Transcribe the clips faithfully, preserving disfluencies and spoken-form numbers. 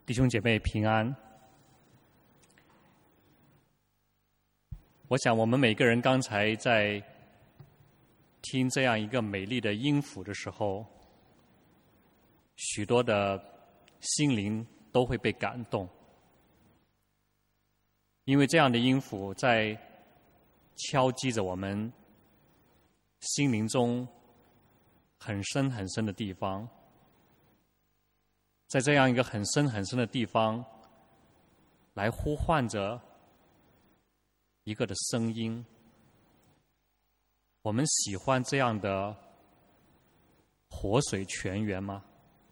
弟兄姐妹平安。我想我们每个人刚才在听这样一个美丽的音符的时候，许多的心灵都会被感动，因为这样的音符在敲击着我们心灵中很深很深的地方。在这样一个很深很深的地方，来呼唤着一个的声音。我们喜欢这样的活水泉源吗？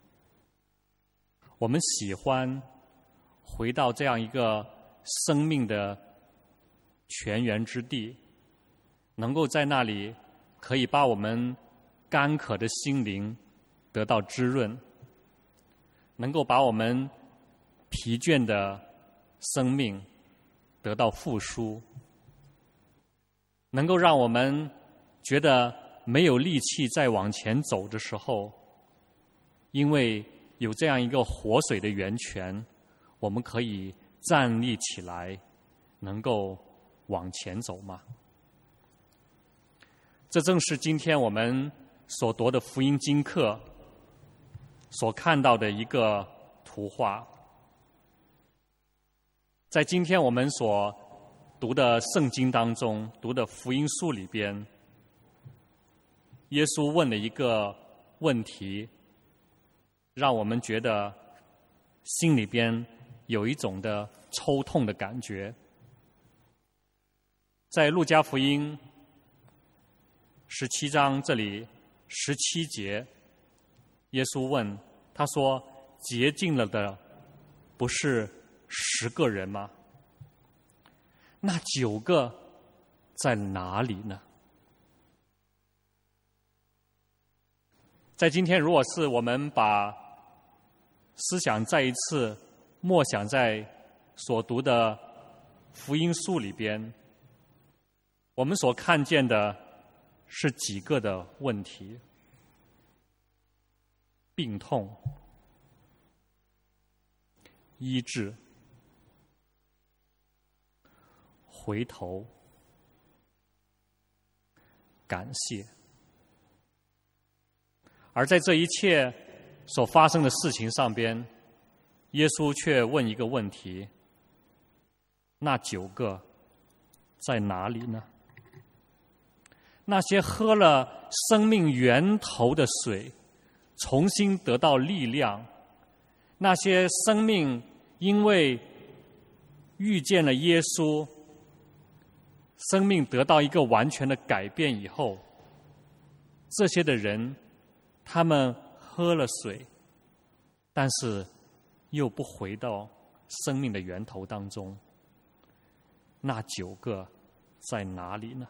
我们喜欢回到这样一个生命的泉源之地，能够在那里可以把我们干渴的心灵得到滋润，能够把我们疲倦的生命得到复苏，能够让我们觉得没有力气再往前走的时候，因为有这样一个活水的源泉，我们可以站立起来，能够往前走吗？这正是今天我们所读的福音经课所看到的一个图画。在今天我们所读的圣经当中，读的福音书里边，耶稣问了一个问题，让我们觉得心里边有一种的抽痛的感觉。在路加福音十七章这里十七节，耶稣问，他说：洁净了的不是十个人吗？那九个在哪里呢？在今天，如果是我们把思想再一次默想在所读的福音书里边，我们所看见的是几个的问题：病痛、医治、回头、感谢。而在这一切所发生的事情上边，耶稣却问一个问题：那九个在哪里呢？那些喝了生命源头的水，重新得到力量，那些生命因为遇见了耶稣，生命得到一个完全的改变以后，这些的人，他们喝了水，但是又不回到生命的源头当中。那九个在哪里呢？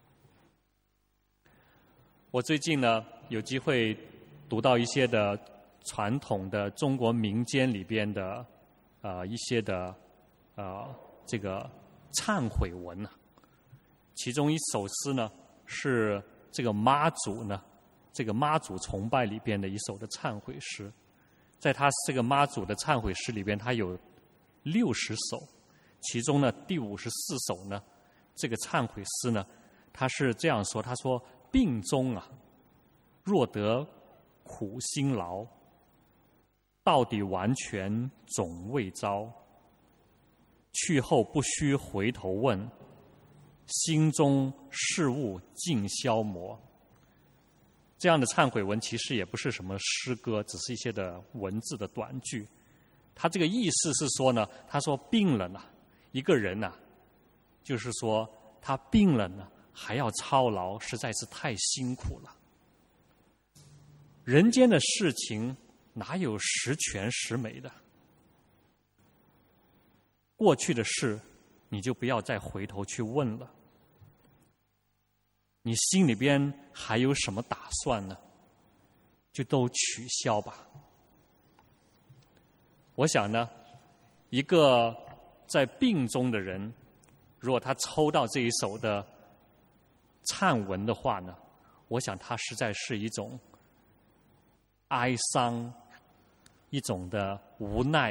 我最近呢有机会读到一些的传统的中国民间里边的呃一些的呃这个忏悔文啊，其中一首诗呢是这个妈祖呢这个妈祖崇拜里边的一首的忏悔诗。在他这个妈祖的忏悔诗里边，他有六十首，其中呢第五十四首呢这个忏悔诗呢，他是这样说，他说：病中啊，若得苦辛劳，到底完全总未遭。去后不须回头问，心中事物尽消磨。这样的忏悔文其实也不是什么诗歌，只是一些的文字的短句。他这个意思是说呢，他说病了呢，一个人呢，就是说他病了呢，还要操劳，实在是太辛苦了。人间的事情哪有十全十美的？过去的事，你就不要再回头去问了。你心里边还有什么打算呢？就都取消吧。我想呢，一个在病中的人，如果他抽到这一首的忏文的话呢，我想他实在是一种哀伤，一种的无奈，一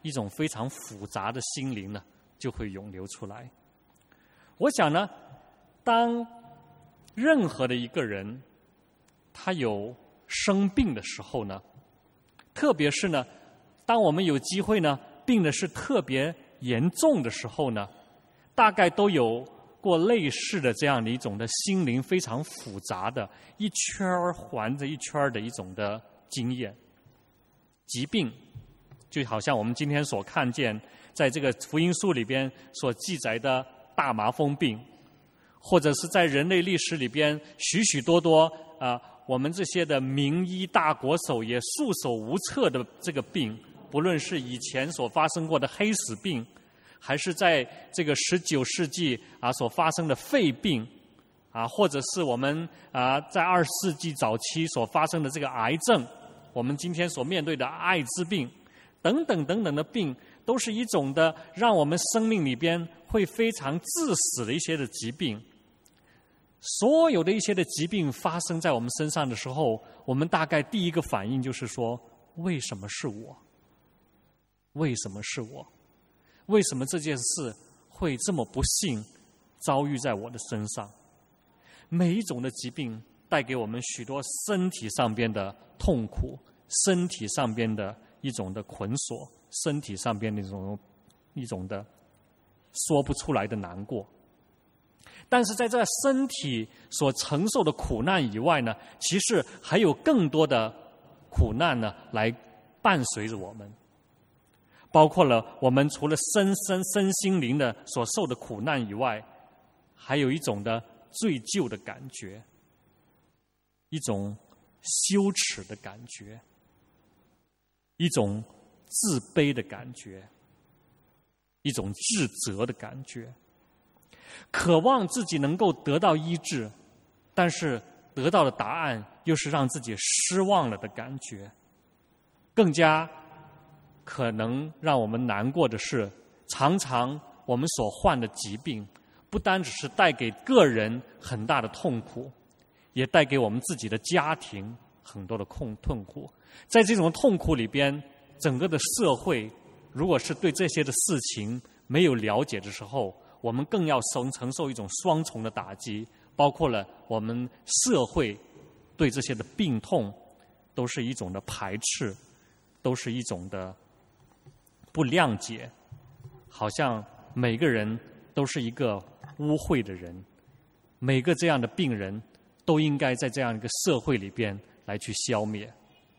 一种非常复杂的心灵呢，就会涌流出来。我想呢，当任何的一个人他有生病的时候呢，特别是呢，当我们有机会呢，病的是特别严重的时候呢，大概都有过类似的这样的一种的心灵非常复杂的一圈环着一圈的一种的经验。疾病就好像我们今天所看见在这个福音书里边所记载的大麻风病，或者是在人类历史里边许许多多啊、呃，我们这些的名医大国手也束手无策的这个病，不论是以前所发生过的黑死病，还是在这个十九世纪啊所发生的肺病啊，或者是我们啊在二十世纪早期所发生的这个癌症，我们今天所面对的艾滋病等等等等的病，都是一种的让我们生命里边会非常致死的一些的疾病。所有的一些的疾病发生在我们身上的时候，我们大概第一个反应就是说，为什么是我？为什么是我？为什么这件事会这么不幸遭遇在我的身上？每一种的疾病带给我们许多身体上边的痛苦，身体上边的一种的捆锁，身体上边的一种一种的说不出来的难过。但是在这身体所承受的苦难以外呢，其实还有更多的苦难呢来伴随着我们，包括了我们除了身身身心灵的所受的苦难以外，还有一种的罪疚的感觉，一种羞耻的感觉，一种自卑的感觉，一种自责的感觉，渴望自己能够得到医治，但是得到的答案又是让自己失望了的感觉。更加可能让我们难过的是，常常我们所患的疾病不单只是带给个人很大的痛苦，也带给我们自己的家庭很多的痛痛苦。在这种痛苦里边，整个的社会如果是对这些的事情没有了解的时候，我们更要承承受一种双重的打击，包括了我们社会对这些的病痛都是一种的排斥，都是一种的不谅解，好像每个人都是一个污秽的人，每个这样的病人都应该在这样一个社会里边来去消灭。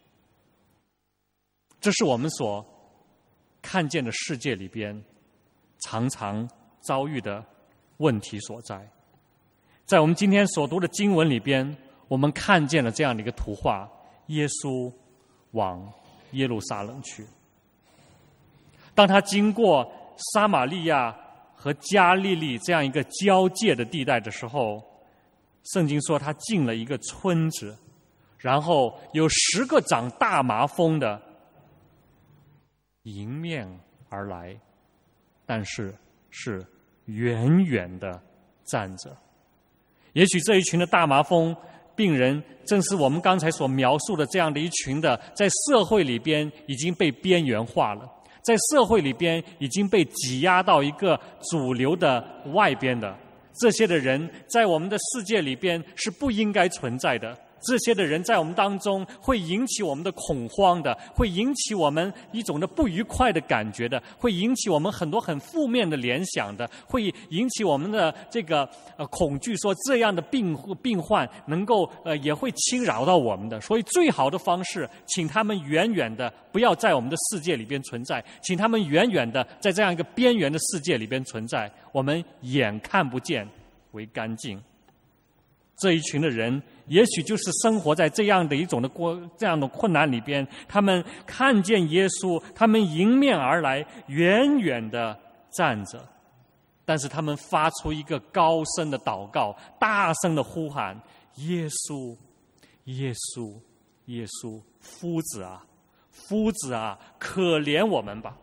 这是我们所看见的世界里边常常遭遇的问题所在。在我们今天所读的经文里边，我们看见了这样的一个图画：耶稣往耶路撒冷去。当他经过撒玛利亚和加利利这样一个交界的地带的时候，圣经说他进了一个村子，然后有十个长大麻风的迎面而来，但是是远远的站着。也许这一群的大麻风病人正是我们刚才所描述的这样的一群的，在社会里边已经被边缘化了，在社会里边已经被挤压到一个主流的外边的。这些的人在我们的世界里边是不应该存在的，这些的人在我们当中会引起我们的恐慌的，会引起我们一种的不愉快的感觉的，会引起我们很多很负面的联想的，会引起我们的这个呃恐惧，说这样的病病患能够呃也会侵扰到我们的。所以最好的方式，请他们远远的不要在我们的世界里边存在，请他们远远的在这样一个边缘的世界里边存在，我们眼看不见为干净。这一群的人也许就是生活在这样的一种的过这样的困难里边，他们看见耶稣，他们迎面而来，远远的站着，但是他们发出一个高声的祷告，大声的呼喊：耶稣，耶稣，耶稣，夫子啊，夫子啊，可怜我们吧，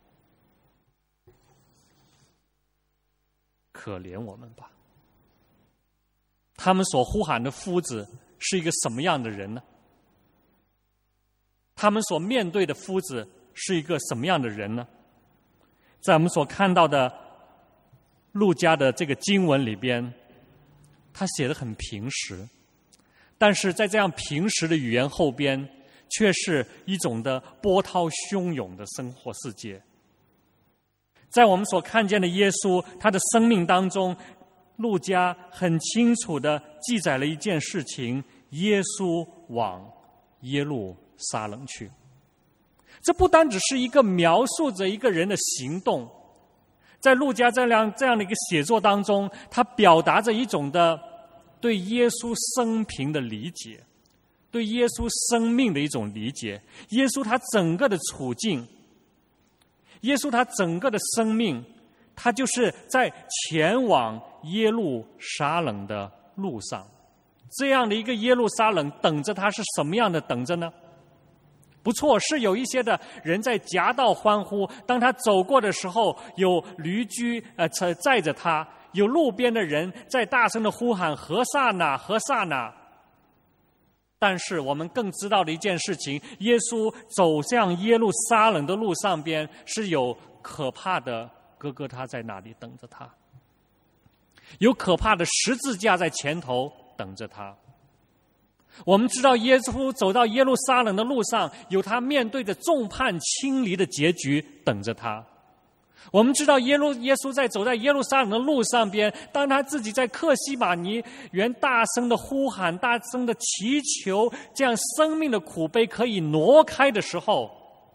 可怜我们吧。他们所呼喊的夫子是一个什么样的人呢？他们所面对的夫子是一个什么样的人呢？在我们所看到的路加的这个经文里边，他写得很平实，但是在这样平实的语言后边，却是一种的波涛汹涌的生活世界。在我们所看见的耶稣他的生命当中，路加很清楚地记载了一件事情：耶稣往耶路撒冷去。这不单只是一个描述着一个人的行动，在路加这样这样的一个写作当中，他表达着一种的对耶稣生平的理解，对耶稣生命的一种理解，耶稣他整个的处境，耶稣他整个的生命，他就是在前往耶路撒冷的路上。这样的一个耶路撒冷等着他是什么样的等着呢？不错，是有一些的人在夹道欢呼，当他走过的时候，有驴驹呃载着他，有路边的人在大声的呼喊何撒那何撒那。但是我们更知道的一件事情，耶稣走向耶路撒冷的路上边是有可怕的哥哥他在那里等着他，有可怕的十字架在前头等着他。我们知道耶稣走到耶路撒冷的路上，有他面对着众叛亲离的结局等着他。我们知道耶路耶稣在走在耶路撒冷的路上边，当他自己在客西马尼园大声的呼喊，大声的祈求，这样生命的苦悲可以挪开的时候，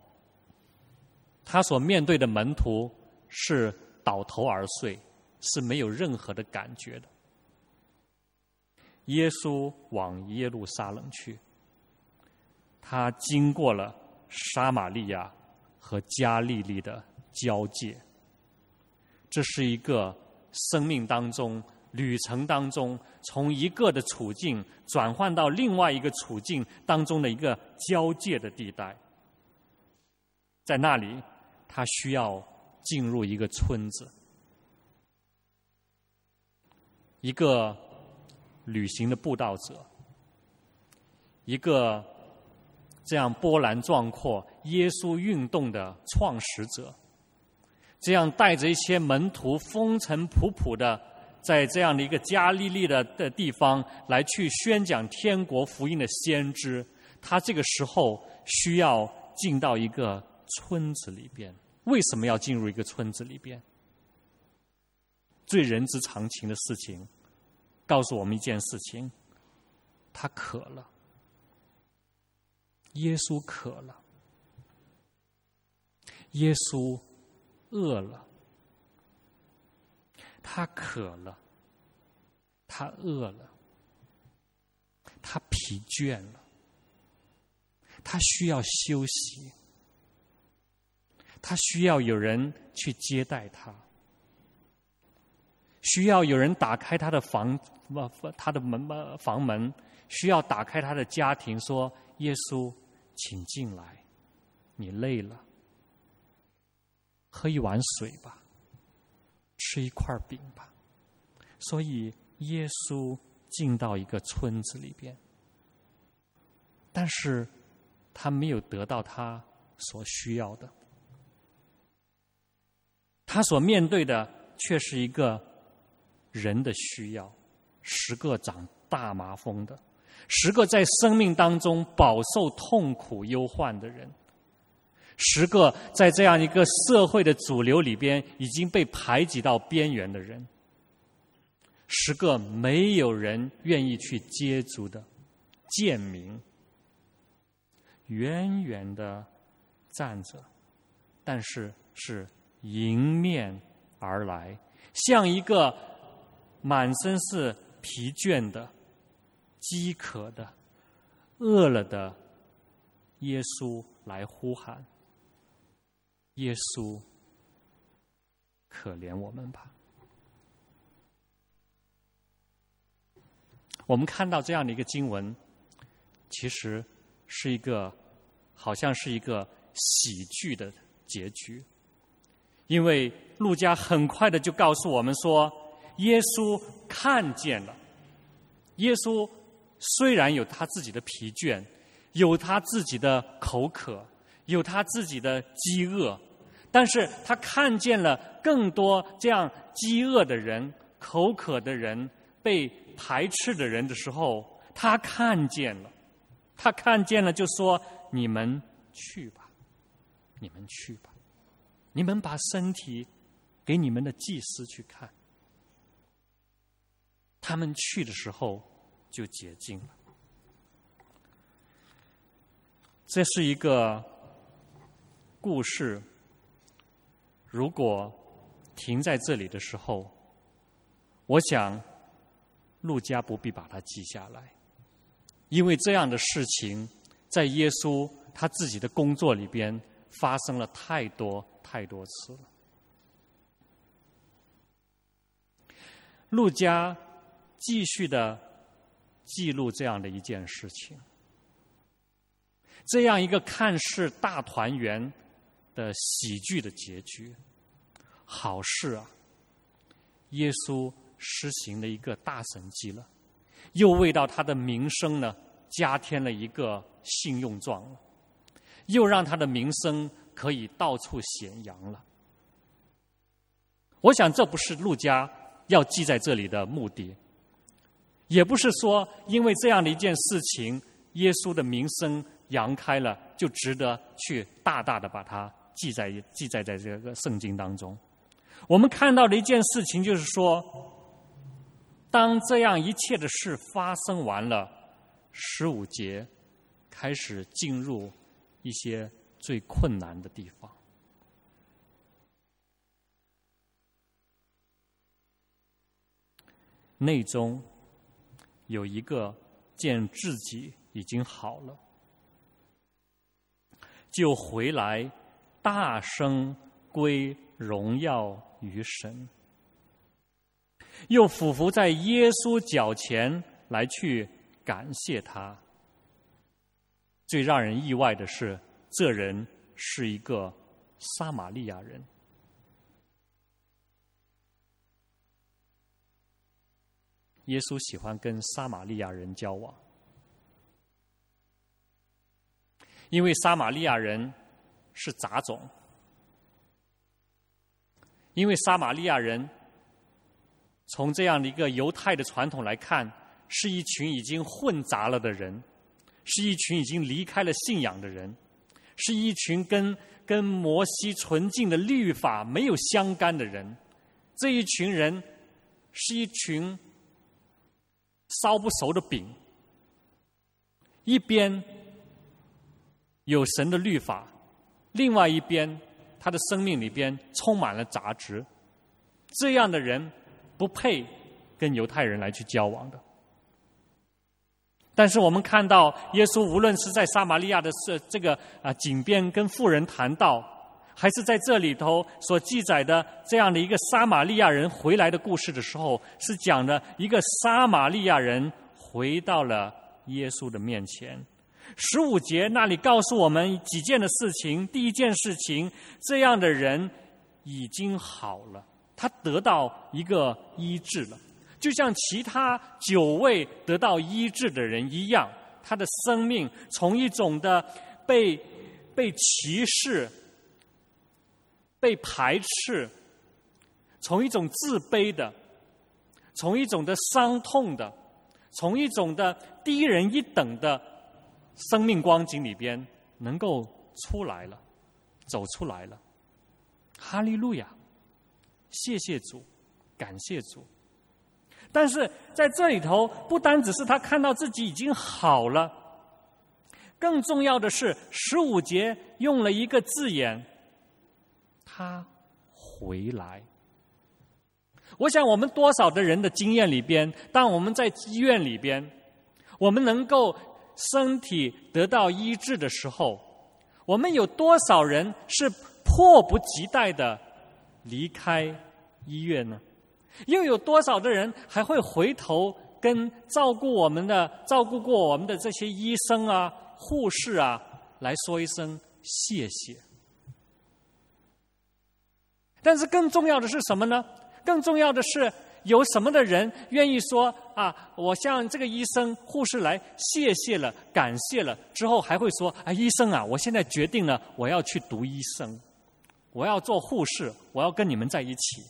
他所面对的门徒是倒头而睡，是没有任何的感觉的。耶稣往耶路撒冷去，他经过了撒玛利亚和加利利的交界。这是一个生命当中旅程当中，从一个的处境转换到另外一个处境当中的一个交界的地带。在那里他需要进入一个村子，一个旅行的布道者，一个这样波澜壮阔耶稣运动的创始者，这样带着一些门徒风尘仆仆的在这样的一个加利利的的地方来去宣讲天国福音的先知，他这个时候需要进到一个村子里边。为什么要进入一个村子里边？最人之常情的事情告诉我们一件事情，他渴了，耶稣渴了，耶稣饿了，他渴了，他饿了，他疲倦了，他需要休息，他需要有人去接待他，需要有人打开他的房他的门房门，需要打开他的家庭，说耶稣请进来，你累了，喝一碗水吧，吃一块饼吧。所以耶稣进到一个村子里边，但是他没有得到他所需要的，他所面对的却是一个人的需要。十个长大麻风的，十个在生命当中饱受痛苦忧患的人，十个在这样一个社会的主流里边已经被排挤到边缘的人，十个没有人愿意去接触的贱民，远远的站着，但是是迎面而来，像一个满身是疲倦的、饥渴的、饿了的耶稣来呼喊：耶稣，可怜我们吧。我们看到这样的一个经文，其实是一个好像是一个喜剧的结局，因为路加很快的就告诉我们说，耶稣看见了，耶稣虽然有他自己的疲倦，有他自己的口渴， 有他自己的饥饿，但是他看见了更多这样饥饿的人、口渴的人、被排斥的人的时候，他看见了，他看见了就说：你们去吧，你们去吧，你们把身体给你们的祭司去看。他们去的时候就洁净了。这是一个故事，如果停在这里的时候，我想路加不必把它记下来，因为这样的事情在耶稣他自己的工作里边发生了太多太多次了。路加继续的记录这样的一件事情，这样一个看似大团圆的喜剧的结局，好事啊！耶稣施行了一个大神迹了，又为到他的名声呢加添了一个信用状了，又让他的名声可以到处显扬了。我想这不是路加要记在这里的目的，也不是说因为这样的一件事情，耶稣的名声扬开了，就值得去大大的把它记在记载在这个圣经当中。我们看到的一件事情就是说，当这样一切的事发生完了，十五节开始进入一些最困难的地方。内中有一个见自己已经好了，就回来大声归荣耀于神，又俯伏在耶稣脚前来去感谢他。最让人意外的是，这人是一个撒玛利亚人。耶稣喜欢跟撒玛利亚人交往，因为撒玛利亚人是杂种，因为撒玛利亚人从这样的一个犹太的传统来看，是一群已经混杂了的人，是一群已经离开了信仰的人，是一群跟跟摩西纯净的律法没有相干的人。这一群人是一群烧不熟的饼，一边有神的律法，另外一边他的生命里边充满了杂质。这样的人不配跟犹太人来去交往的。但是我们看到耶稣无论是在撒玛利亚的这个啊井边跟妇人谈道，还是在这里头所记载的这样的一个撒玛利亚人回来的故事的时候，是讲的一个撒玛利亚人回到了耶稣的面前。十五节那里告诉我们几件的事情。第一件事情，这样的人已经好了，他得到一个医治了，就像其他九位得到医治的人一样，他的生命从一种的被被歧视、被排斥，从一种自卑的，从一种的伤痛的，从一种的低人一等的生命光景里边能够出来了，走出来了。哈利路亚，谢谢主，感谢主。但是在这里头，不单只是他看到自己已经好了，更重要的是十五节用了一个字眼，他回来。我想我们多少的人的经验里边，当我们在医院里边，我们能够身体得到医治的时候，我们有多少人是迫不及待的离开医院呢？又有多少的人还会回头跟照顾我们的、照顾过我们的这些医生啊、护士啊来说一声谢谢？但是更重要的是什么呢？更重要的是， 有什么的人愿意说啊，我向这个医生、护士来谢谢了、感谢了之后，还会说啊，医生啊，我现在决定了，我要去读医生，我要做护士，我要跟你们在一起。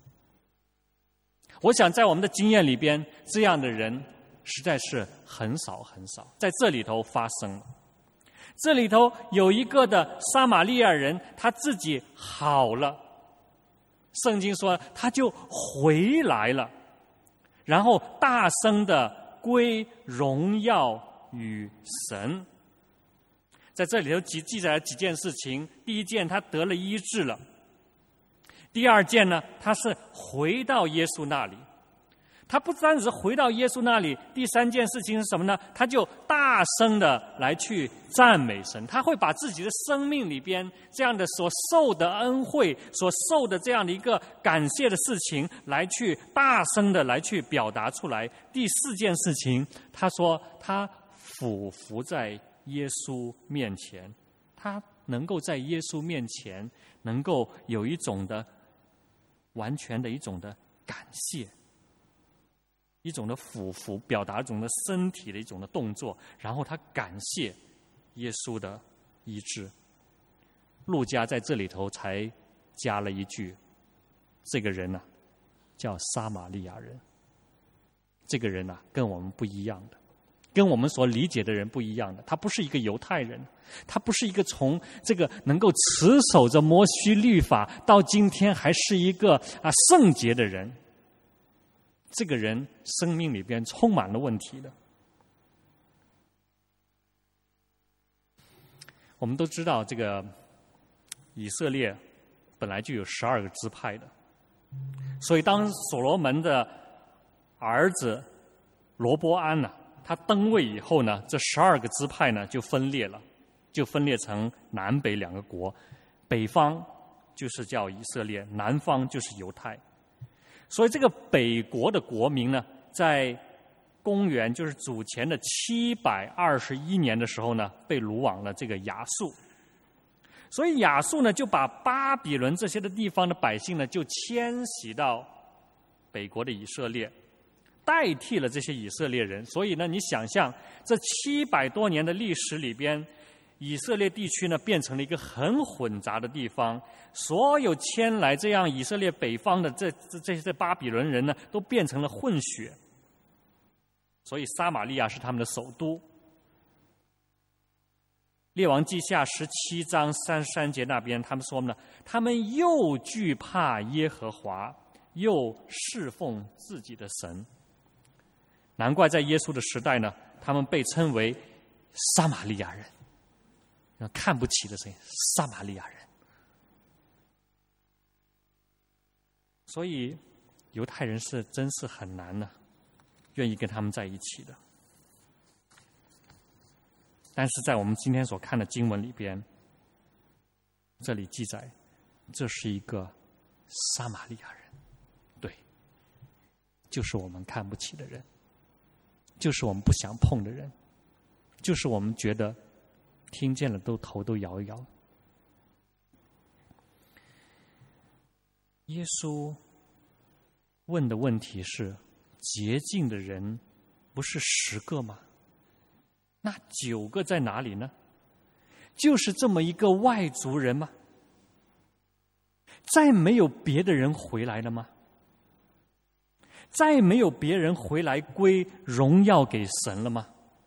我想在我们的经验里边，这样的人实在是很少很少，在这里头发生了。这里头有一个的撒玛利亚人，他自己好了，圣经说他就回来了，然后大声的归荣耀与神。在这里头记记载了几件事情，第一件他得了医治了，第二件呢，他是回到耶稣那里。他不单只是回到耶稣那里，第三件事情是什么呢？他就大声的来去赞美神，他会把自己的生命里边这样的所受的恩惠、所受的这样的一个感谢的事情，来去大声的来去表达出来。第四件事情，他说他俯伏在耶稣面前，他能够在耶稣面前能够有一种的完全的一种的感谢，一种的俯伏，表达一种的身体的一种的动作，然后他感谢耶稣的医治。路加在这里头才加了一句，这个人呢、啊、叫撒玛利亚人。这个人呢、啊、跟我们不一样的，跟我们所理解的人不一样的，他不是一个犹太人，他不是一个从这个能够持守着摩西律法到今天还是一个啊圣洁的人。这个人生命里边充满了问题的。我们都知道，这个以色列本来就有十二个支派的，所以当所罗门的儿子罗波安呢、啊，他登位以后呢，这十二个支派呢就分裂了，就分裂成南北两个国，北方就是叫以色列，南方就是犹太。所以这个北国的国民呢，在公元就是主前的七百二十一年的时候呢，被掳往了这个亚述。所以亚述呢，就把巴比伦这些的地方的百姓呢，就迁徙到北国的以色列，代替了这些以色列人。所以呢，你想象这七百多年的历史里边，以色列地区呢变成了一个很混杂的地方，所有迁来这样以色列北方的这这这些巴比伦人呢，都变成了混血。所以撒玛利亚是他们的首都。列王记下十七章三十三节那边，他们说呢，他们又惧怕耶和华，又侍奉自己的神。难怪在耶稣的时代呢，他们被称为撒玛利亚人。看不起的谁？撒玛利亚人。所以犹太人是真是很难呢、啊，愿意跟他们在一起的。但是在我们今天所看的经文里边，这里记载，这是一个撒玛利亚人，对，就是我们看不起的人，就是我们不想碰的人，就是我们觉得听见了都头都摇一摇。耶稣问的问题是：洁净的人不是十个吗？那九个在哪里呢？就是这么一个外族人吗？再没有别的人回来了吗？再没有别人回来归荣耀给神了吗？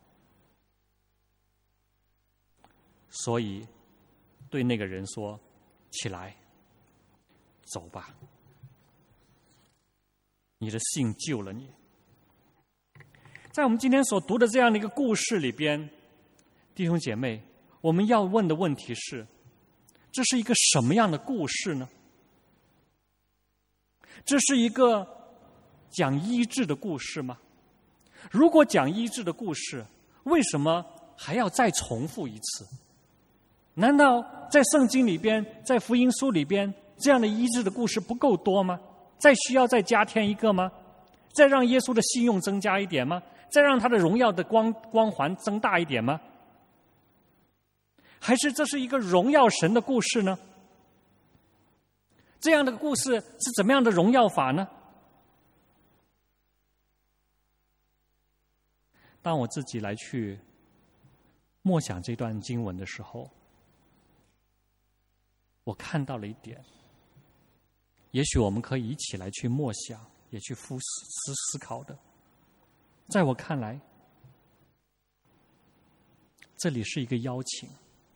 所以对那个人说：起来，走吧，你的信救了你。在我们今天所读的这样的一个故事里边，弟兄姐妹，我们要问的问题是：这是一个什么样的故事呢？这是一个讲医治的故事吗？如果讲医治的故事，为什么还要再重复一次？难道在圣经里边，在福音书里边，这样的医治的故事不够多吗？再需要再加添一个吗？再让耶稣的信用增加一点吗？再让他的荣耀的光光环增大一点吗？还是这是一个荣耀神的故事呢？这样的故事是怎么样的荣耀法呢？ 当我自己来去默想这段经文的时候，我看到了一点，也许我们可以一起来去默想，也去思思思考的。在我看来，这里是一个邀请，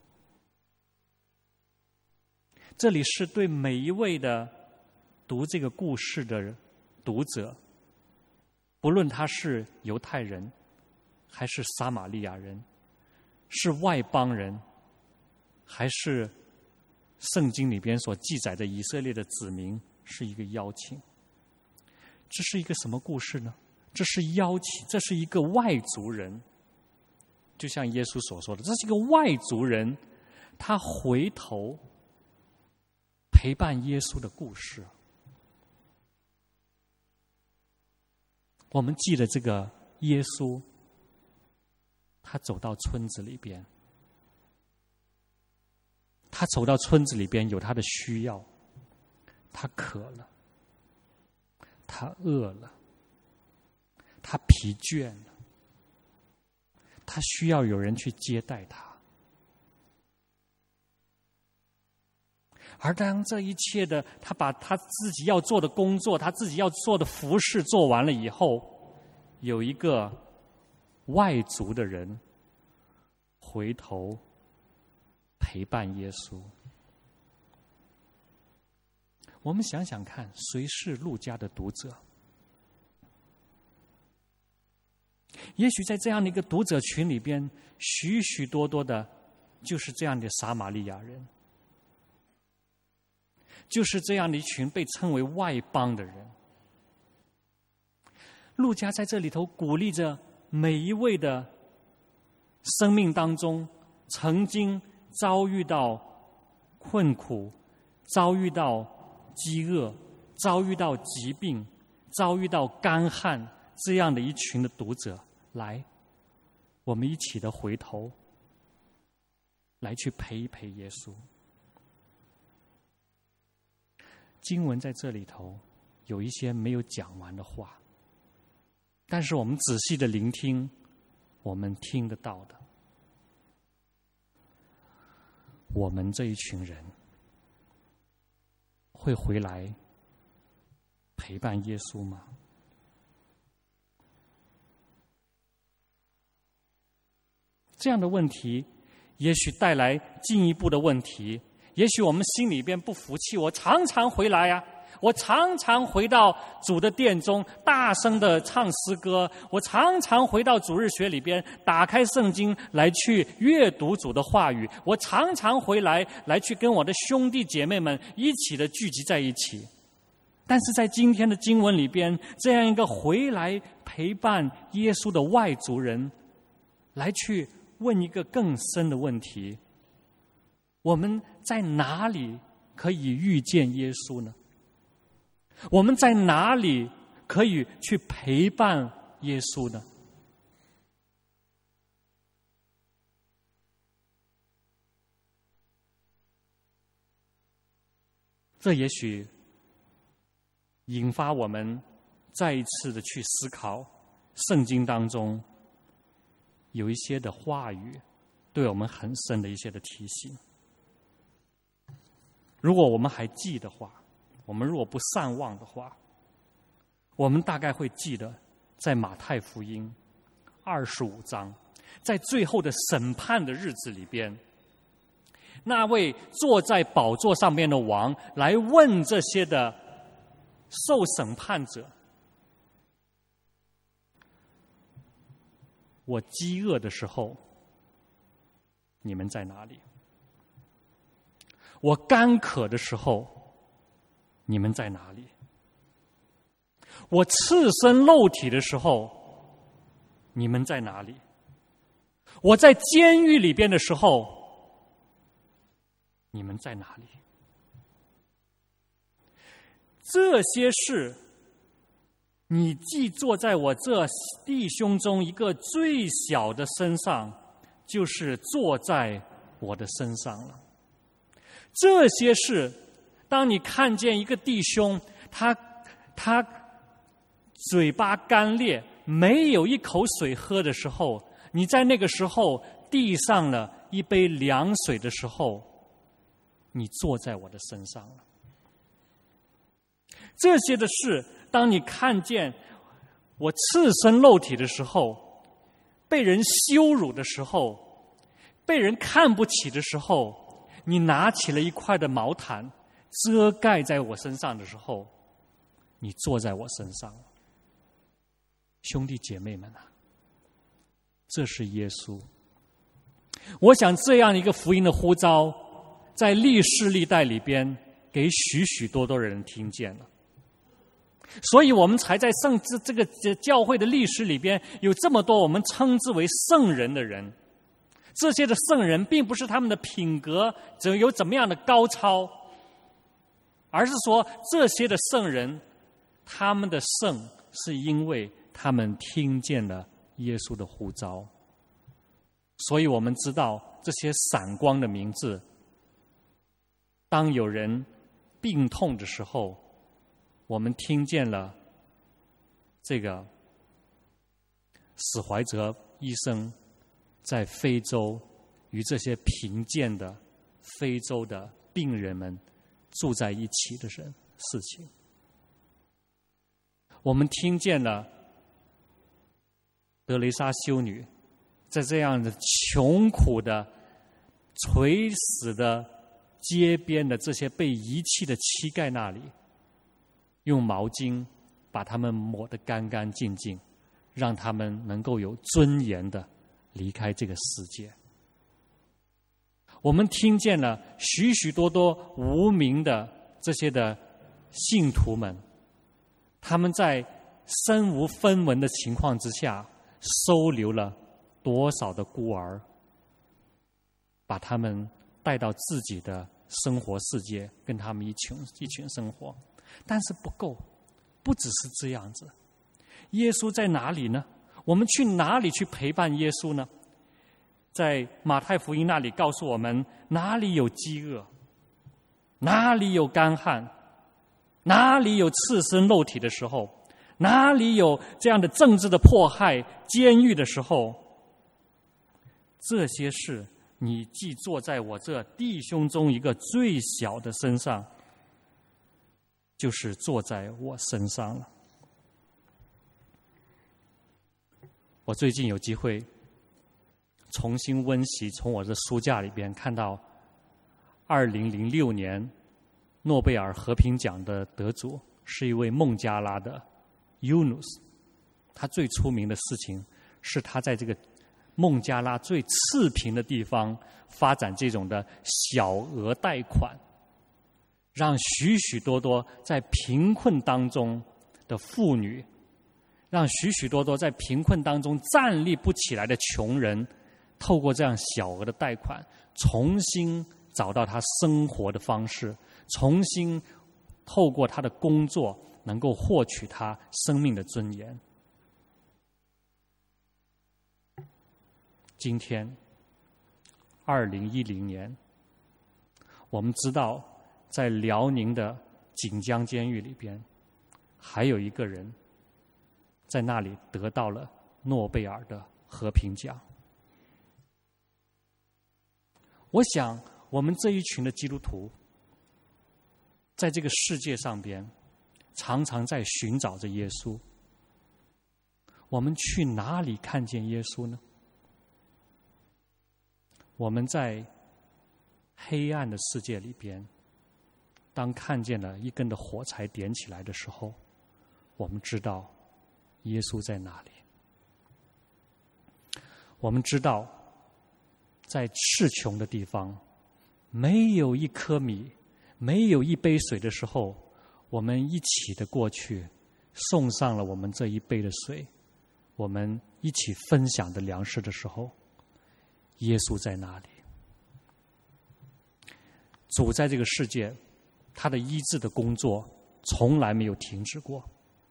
这里是对每一位的读这个故事的读者，不论他是犹太人，还是撒玛利亚人，是外邦人，还是圣经里边所记载的以色列的子民，是一个邀请。这是一个什么故事呢？这是邀请，这是一个外族人，就像耶稣所说的，这是一个外族人，他回头陪伴耶稣的故事。我们记得这个耶稣，他走到村子里边，他走到村子里边有他的需要，他渴了，他饿了，他疲倦了，他需要有人去接待他。而当这一切的，他把他自己要做的工作，他自己要做的服事做完了以后，有一个外族的人回头陪伴耶稣。我们想想看，谁是路加的读者？也许在这样的一个读者群里边，许许多多的就是这样的撒玛利亚人，就是这样的一群被称为外邦的人。路加在这里头鼓励着每一位的生命当中曾经遭遇到困苦，遭遇到饥饿，遭遇到疾病，遭遇到干旱，这样的一群的读者，来，我们一起的回头来去陪一陪耶稣。经文在这里头有一些没有讲完的话，但是我们仔细的聆听，我们听得到的。我们这一群人会回来陪伴耶稣吗？这样的问题也许带来进一步的问题，也许我们心里边不服气，我常常回来呀、啊，我常常回到主的殿中大声的唱诗歌，我常常回到主日学里边打开圣经来去阅读主的话语，我常常回来来去跟我的兄弟姐妹们一起的聚集在一起。但是在今天的经文里边，这样一个回来陪伴耶稣的外族人来去问一个更深的问题：我们在哪里可以遇见耶稣呢？我们在哪里可以去陪伴耶稣呢？这也许引发我们再一次的去思考圣经当中有一些的话语对我们很深的一些的提醒。如果我们还记的话，我们如果不善忘的话，我们大概会记得在马太福音二十五章，在最后的审判的日子里边，那位坐在宝座上面的王来问这些的受审判者：我饥饿的时候，你们在哪里？我干渴的时候，你们在哪里？我赤身露体的时候，你们在哪里？我在监狱里边的时候，你们在哪里？这些事，你既坐在我这弟兄中一个最小的身上，就是坐在我的身上了。这些事，当你看见一个弟兄，他他嘴巴干裂， 没有一口水喝的时候，你在那个时候递上了一杯凉水的时候，你坐在我的身上了。这些的事，当你看见我赤身露体的时候，被人羞辱的时候，被人看不起的时候，你拿起了一块的毛毯遮盖在我身上的时候，你坐在我身上。兄弟姐妹们啊，这是耶稣。我想这样一个福音的呼召，在历世历代里边给许许多多人听见了，所以我们才在圣这这个教会的历史里边有这么多我们称之为圣人的人。这些的圣人并不是他们的品格有怎么样的高超，而是说这些的圣人，他们的圣是因为他们听见了耶稣的呼召。所以我们知道这些闪光的名字，当有人病痛的时候，我们听见了这个史怀哲医生在非洲与这些贫贱的非洲的病人们住在一起的人事情。我们听见了德雷莎修女在这样的穷苦的垂死的街边的这些被遗弃的乞丐那里，用毛巾把他们抹得干干净净，让他们能够有尊严的离开这个世界。我们听见了许许多多无名的这些的信徒们，他们在身无分文的情况之下，收留了多少的孤儿，把他们带到自己的生活世界，跟他们一群一群生活。但是不够，不只是这样子。耶稣在哪里呢？我们去哪里去陪伴耶稣呢？在马太福音那里告诉我们，哪里有饥饿，哪里有干旱，哪里有赤身露体的时候，哪里有这样的政治的迫害、监狱的时候，这些事你既坐在我这弟兄中一个最小的身上，就是坐在我身上了。我最近有机会重新温习，从我的书架里边看到二零零六年诺贝尔和平奖的得主是一位孟加拉的 Yunus。 他最出名的事情是他在这个孟加拉最次贫的地方发展这种的小额贷款，让许许多多在贫困当中的妇女，让许许多多在贫困当中站立不起来的穷人，透过这样小额的贷款，重新找到他生活的方式，重新透过他的工作，能够获取他生命的尊严。今天二零一零年，我们知道在辽宁的锦江监狱里边，还有一个人在那里得到了诺贝尔的和平奖。我想我们这一群的基督徒在这个世界上边常常在寻找着耶稣，我们去哪里看见耶稣呢？我们在黑暗的世界里边，当看见了一根的火柴点起来的时候，我们知道耶稣在哪里。我们知道在赤穷的地方，没有一颗米，没有一杯水的时候，我们一起的过去送上了我们这一杯的水，我们一起分享的粮食的时候，耶稣在哪里？主在这个世界，他的医治的工作从来没有停止过。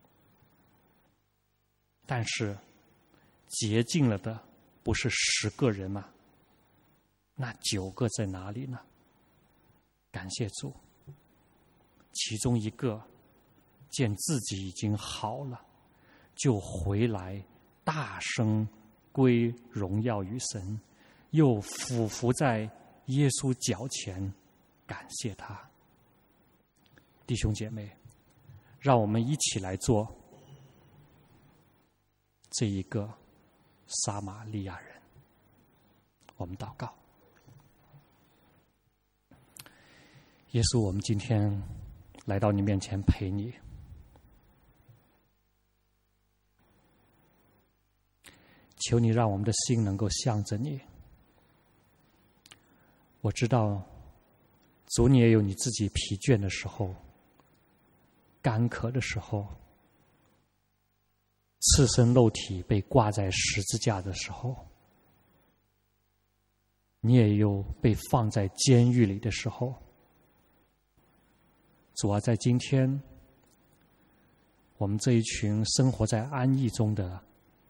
但是洁净了的不是十个人吗？那九个在哪里呢？感谢主，其中一个见自己已经好了， 就回来大声归荣耀于神，又俯伏在耶稣脚前感谢他。弟兄姐妹，让我们一起来做这一个撒玛利亚人。我们祷告。耶稣，我们今天来到你面前陪你，求你让我们的心能够向着你。我知道主，你也有你自己疲倦的时候，干渴的时候，赤身肉体被挂在十字架的时候，你也有被放在监狱里的时候。主啊，在今天我们这一群生活在安逸中的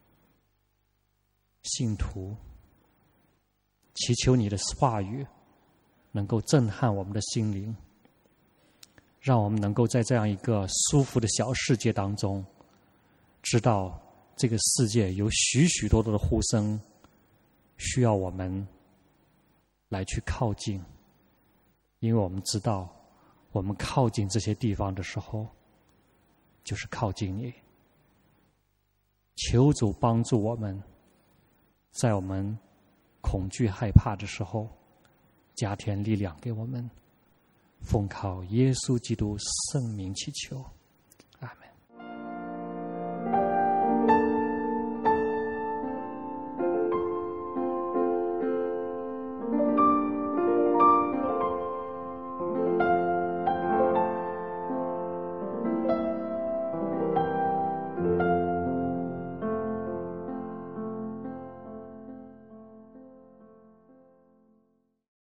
信徒，祈求你的话语能够震撼我们的心灵，让我们能够在这样一个舒服的小世界当中，知道这个世界有许许多多的呼声需要我们来去靠近，因为我们知道我们靠近这些地方的时候就是靠近你。求主帮助我们，在我们恐惧害怕的时候加添力量给我们，奉靠耶稣基督圣名祈求。